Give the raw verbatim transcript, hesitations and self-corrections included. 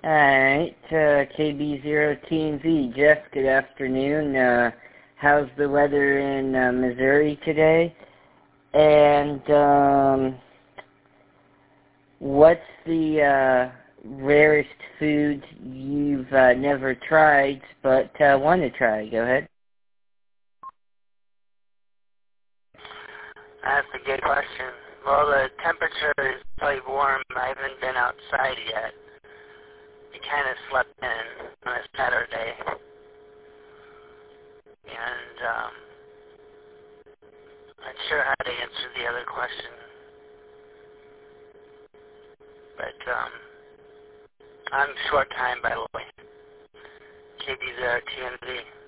Alright, uh, K B zero T N Z. Jeff, good afternoon. Uh, how's the weather in uh, Missouri today? And, um, what's the uh, rarest food you've uh, never tried but uh, want to try? Go ahead. That's a good question. Well, the temperature is probably warm. I haven't been outside yet. I kind of slept in on a Saturday. And um, I'm not sure how to answer the other question. But um, I'm short time, by the way. K B zero T N Z.